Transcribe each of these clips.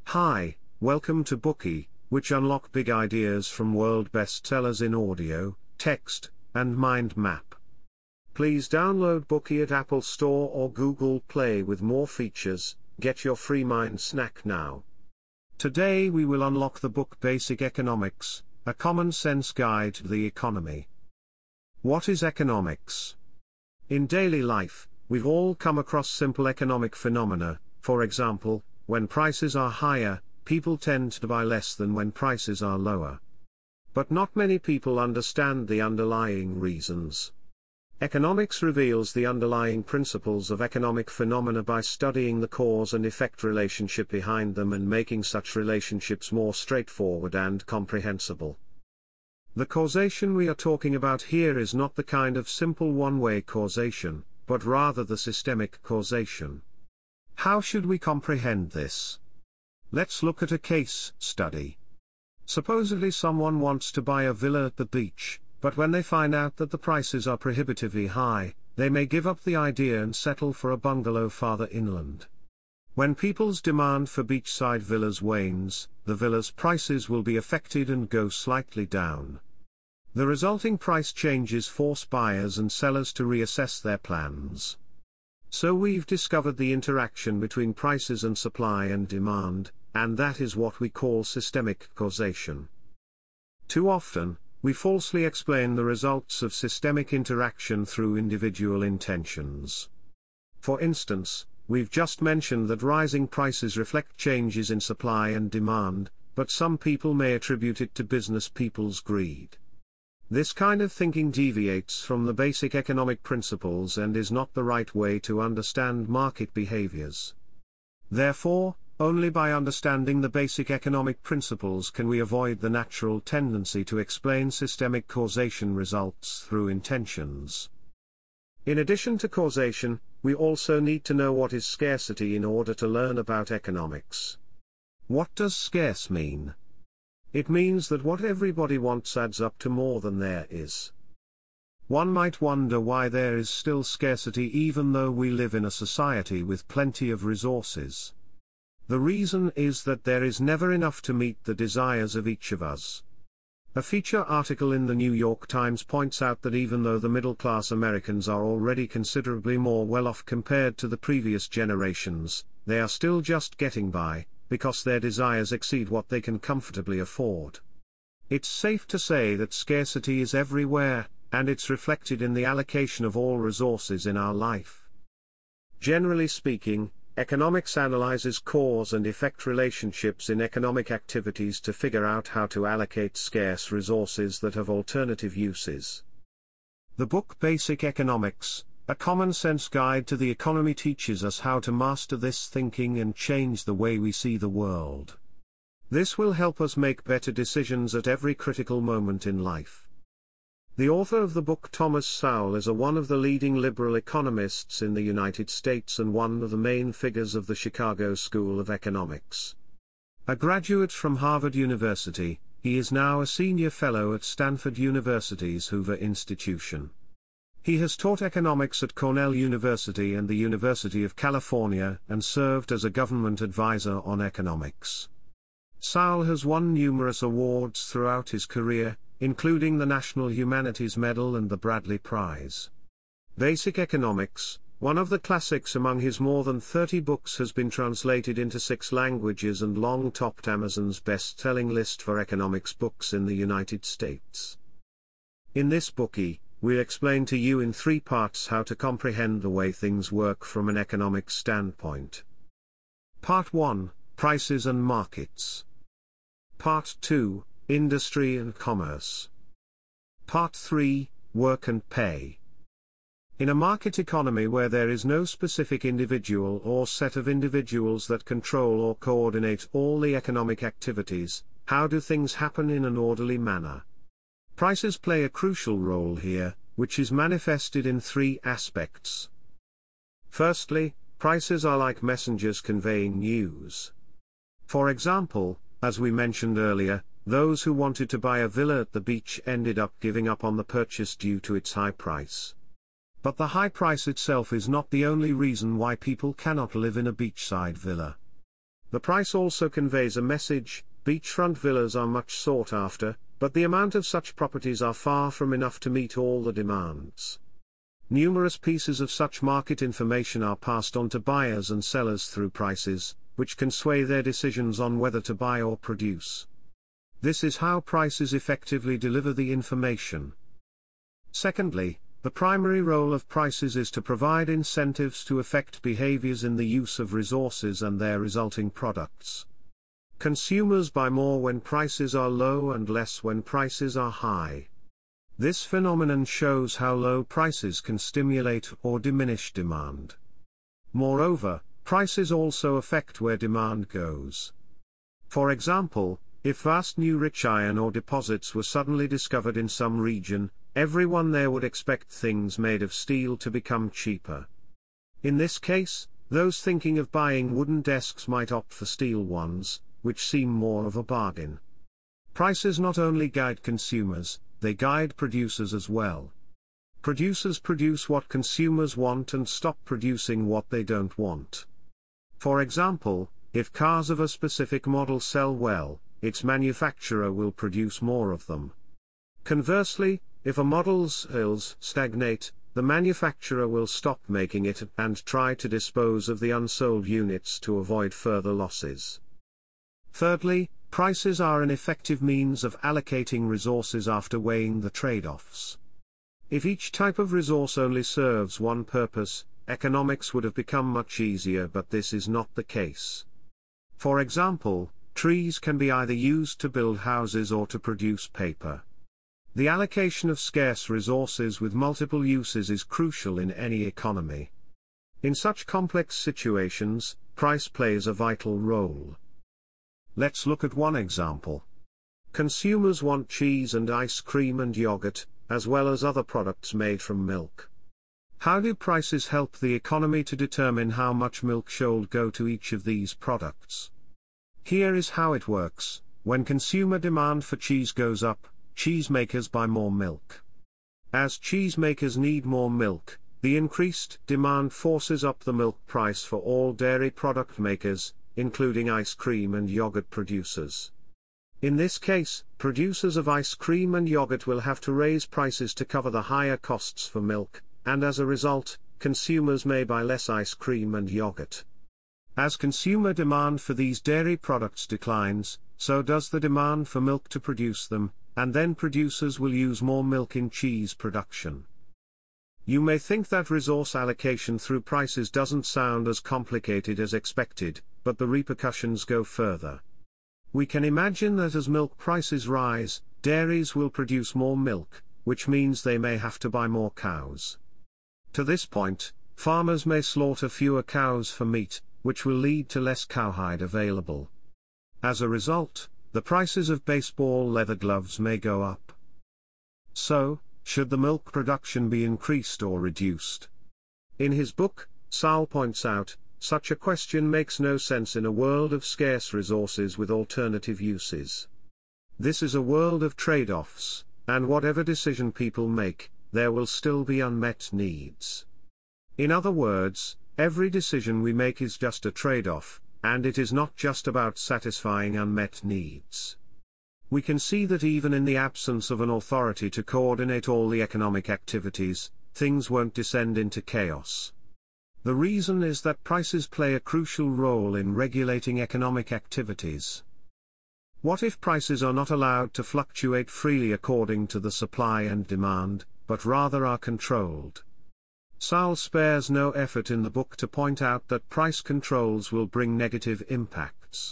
Hi, welcome to Bookey, which unlock big ideas from world bestsellers in audio, text, and mind map. Please download Bookey at Apple Store or Google Play with more features. Get your free mind snack now. Today we will unlock the book Basic Economics, a common sense guide to the economy. What is economics? In daily life, we've all come across simple economic phenomena. For example, when prices are higher, people tend to buy less than when prices are lower. But not many people understand the underlying reasons. Economics reveals the underlying principles of economic phenomena by studying the cause and effect relationship behind them and making such relationships more straightforward and comprehensible. The causation we are talking about here is not the kind of simple one-way causation, but rather the systemic causation. How should we comprehend this? Let's look at a case study. Supposedly someone wants to buy a villa at the beach, but when they find out that the prices are prohibitively high, they may give up the idea and settle for a bungalow farther inland. When people's demand for beachside villas wanes, the villa's prices will be affected and go slightly down. The resulting price changes force buyers and sellers to reassess their plans. So we've discovered the interaction between prices and supply and demand, and that is what we call systemic causation. Too often, we falsely explain the results of systemic interaction through individual intentions. For instance, we've just mentioned that rising prices reflect changes in supply and demand, but some people may attribute it to business people's greed. This kind of thinking deviates from the basic economic principles and is not the right way to understand market behaviors. Therefore, only by understanding the basic economic principles can we avoid the natural tendency to explain systemic causation results through intentions. In addition to causation, we also need to know what is scarcity in order to learn about economics. What does scarce mean? It means that what everybody wants adds up to more than there is. One might wonder why there is still scarcity even though we live in a society with plenty of resources. The reason is that there is never enough to meet the desires of each of us. A feature article in the New York Times points out that even though the middle-class Americans are already considerably more well-off compared to the previous generations, they are still just getting by, because their desires exceed what they can comfortably afford. It's safe to say that scarcity is everywhere, and it's reflected in the allocation of all resources in our life. Generally speaking, economics analyzes cause and effect relationships in economic activities to figure out how to allocate scarce resources that have alternative uses. The book Basic Economics, a common sense guide to the economy, teaches us how to master this thinking and change the way we see the world. This will help us make better decisions at every critical moment in life. The author of the book, Thomas Sowell, is one of the leading liberal economists in the United States and one of the main figures of the Chicago School of Economics. A graduate from Harvard University, he is now a senior fellow at Stanford University's Hoover Institution. He has taught economics at Cornell University and the University of California and served as a government advisor on economics. Sowell has won numerous awards throughout his career, including the National Humanities Medal and the Bradley Prize. Basic Economics, one of the classics among his more than 30 books, has been translated into 6 languages and long topped Amazon's best-selling list for economics books in the United States. In this Bookey, we'll explain to you in 3 parts how to comprehend the way things work from an economic standpoint. Part 1, Prices and Markets. Part 2, Industry and Commerce. Part 3, Work and Pay. In a market economy where there is no specific individual or set of individuals that control or coordinate all the economic activities, how do things happen in an orderly manner? Prices play a crucial role here, which is manifested in 3 aspects. Firstly, prices are like messengers conveying news. For example, as we mentioned earlier, those who wanted to buy a villa at the beach ended up giving up on the purchase due to its high price. But the high price itself is not the only reason why people cannot live in a beachside villa. The price also conveys a message: beachfront villas are much sought after, but the amount of such properties are far from enough to meet all the demands. Numerous pieces of such market information are passed on to buyers and sellers through prices, which can sway their decisions on whether to buy or produce. This is how prices effectively deliver the information. Secondly, the primary role of prices is to provide incentives to affect behaviors in the use of resources and their resulting products. Consumers buy more when prices are low and less when prices are high. This phenomenon shows how low prices can stimulate or diminish demand. Moreover, prices also affect where demand goes. For example, if vast new rich iron ore deposits were suddenly discovered in some region, everyone there would expect things made of steel to become cheaper. In this case, those thinking of buying wooden desks might opt for steel ones, which seem more of a bargain. Prices not only guide consumers, they guide producers as well. Producers produce what consumers want and stop producing what they don't want. For example, if cars of a specific model sell well, its manufacturer will produce more of them. Conversely, if a model's sales stagnate, the manufacturer will stop making it and try to dispose of the unsold units to avoid further losses. Thirdly, prices are an effective means of allocating resources after weighing the trade-offs. If each type of resource only serves one purpose, economics would have become much easier, but this is not the case. For example, trees can be either used to build houses or to produce paper. The allocation of scarce resources with multiple uses is crucial in any economy. In such complex situations, price plays a vital role. Let's look at one example. Consumers want cheese and ice cream and yogurt, as well as other products made from milk. How do prices help the economy to determine how much milk should go to each of these products? Here is how it works. When consumer demand for cheese goes up, cheesemakers buy more milk. As cheesemakers need more milk, the increased demand forces up the milk price for all dairy product makers, including ice cream and yogurt producers. In this case, producers of ice cream and yogurt will have to raise prices to cover the higher costs for milk, and as a result, consumers may buy less ice cream and yogurt. As consumer demand for these dairy products declines, so does the demand for milk to produce them, and then producers will use more milk in cheese production. You may think that resource allocation through prices doesn't sound as complicated as expected, but the repercussions go further. We can imagine that as milk prices rise, dairies will produce more milk, which means they may have to buy more cows. To this point, farmers may slaughter fewer cows for meat, which will lead to less cowhide available. As a result, the prices of baseball leather gloves may go up. So, should the milk production be increased or reduced? In his book, Sal points out, such a question makes no sense in a world of scarce resources with alternative uses. This is a world of trade-offs, and whatever decision people make, there will still be unmet needs. In other words, every decision we make is just a trade-off, and it is not just about satisfying unmet needs. We can see that even in the absence of an authority to coordinate all the economic activities, things won't descend into chaos. The reason is that prices play a crucial role in regulating economic activities. What if prices are not allowed to fluctuate freely according to the supply and demand, but rather are controlled? Sal spares no effort in the book to point out that price controls will bring negative impacts.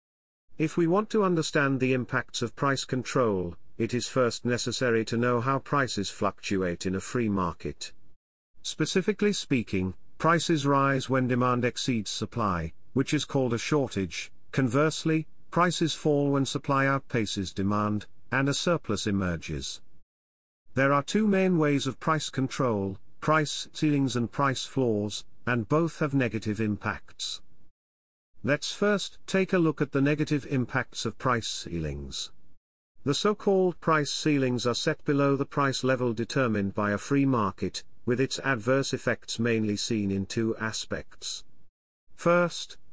If we want to understand the impacts of price control, it is first necessary to know how prices fluctuate in a free market. Specifically speaking, prices rise when demand exceeds supply, which is called a shortage. Conversely, prices fall when supply outpaces demand, and a surplus emerges. There are two main ways of price control: price ceilings and price floors, and both have negative impacts. Let's first take a look at the negative impacts of price ceilings. The so-called price ceilings are set below the price level determined by a free market, with its adverse effects mainly seen in two aspects. First,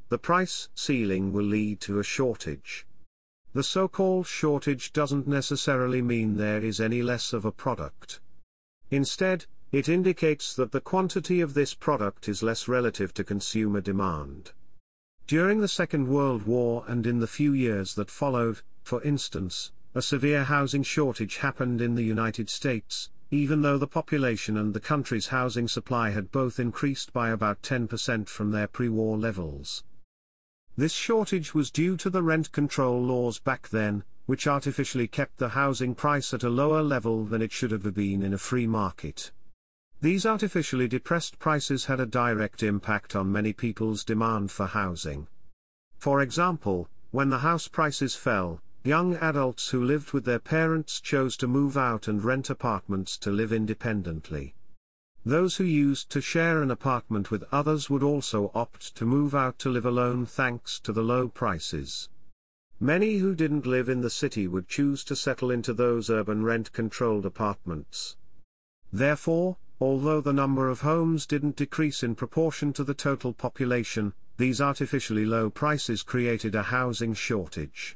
the price ceiling will lead to a shortage. The so-called shortage doesn't necessarily mean there is any less of a product. Instead, it indicates that the quantity of this product is less relative to consumer demand. During the Second World War and in the few years that followed, for instance, a severe housing shortage happened in the United States, even though the population and the country's housing supply had both increased by about 10% from their pre-war levels. This shortage was due to the rent control laws back then, which artificially kept the housing price at a lower level than it should have been in a free market. These artificially depressed prices had a direct impact on many people's demand for housing. For example, when the house prices fell, young adults who lived with their parents chose to move out and rent apartments to live independently. Those who used to share an apartment with others would also opt to move out to live alone thanks to the low prices. Many who didn't live in the city would choose to settle into those urban rent-controlled apartments. Therefore, although the number of homes didn't decrease in proportion to the total population, these artificially low prices created a housing shortage.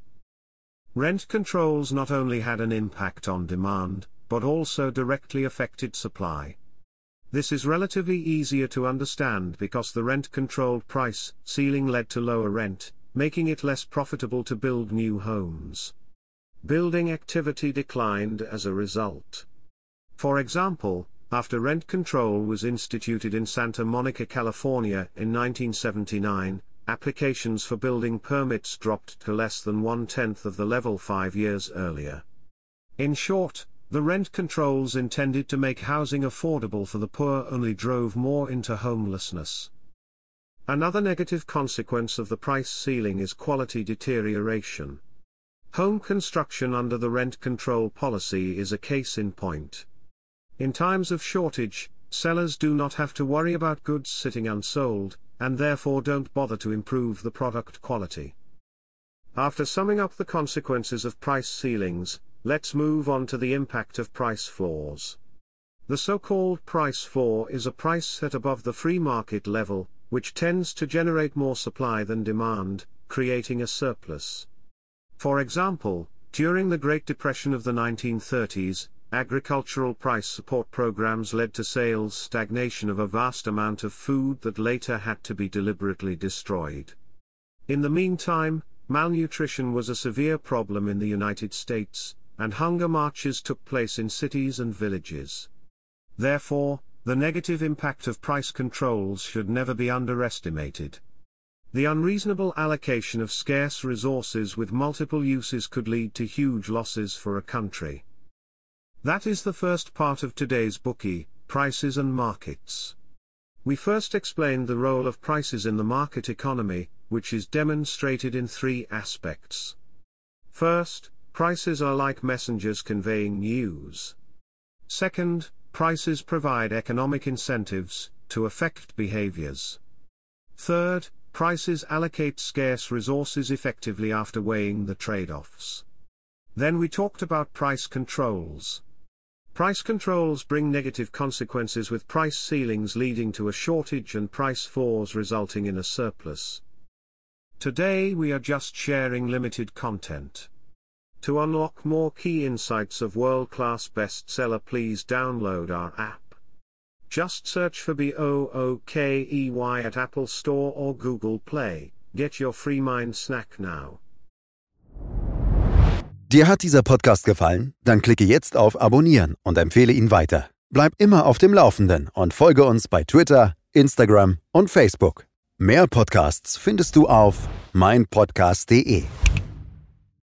Rent controls not only had an impact on demand, but also directly affected supply. This is relatively easier to understand because the rent-controlled price ceiling led to lower rent, making it less profitable to build new homes. Building activity declined as a result. For example, after rent control was instituted in Santa Monica, California in 1979, applications for building permits dropped to less than 1/10 of the level 5 years earlier. In short, the rent controls intended to make housing affordable for the poor only drove more into homelessness. Another negative consequence of the price ceiling is quality deterioration. Home construction under the rent control policy is a case in point. In times of shortage, sellers do not have to worry about goods sitting unsold, and therefore don't bother to improve the product quality. After summing up the consequences of price ceilings, let's move on to the impact of price floors. The so-called price floor is a price set above the free market level, which tends to generate more supply than demand, creating a surplus. For example, during the Great Depression of the 1930s, agricultural price support programs led to sales stagnation of a vast amount of food that later had to be deliberately destroyed. In the meantime, malnutrition was a severe problem in the United States, and hunger marches took place in cities and villages. Therefore, the negative impact of price controls should never be underestimated. The unreasonable allocation of scarce resources with multiple uses could lead to huge losses for a country. That is the first part of today's Bookey, Prices and Markets. We first explained the role of prices in the market economy, which is demonstrated in 3 aspects. First, prices are like messengers conveying news. Second, prices provide economic incentives to affect behaviors. Third, prices allocate scarce resources effectively after weighing the trade-offs. Then we talked about price controls. Price controls bring negative consequences with price ceilings leading to a shortage and price floors resulting in a surplus. Today we are just sharing limited content. To unlock more key insights of world-class bestseller, please download our app. Just search for BOOKEY at Apple Store or Google Play. Get your free mind snack now. Dir hat dieser Podcast gefallen? Dann klicke jetzt auf Abonnieren und empfehle ihn weiter. Bleib immer auf dem Laufenden und folge uns bei Twitter, Instagram und Facebook. Mehr Podcasts findest du auf meinpodcast.de.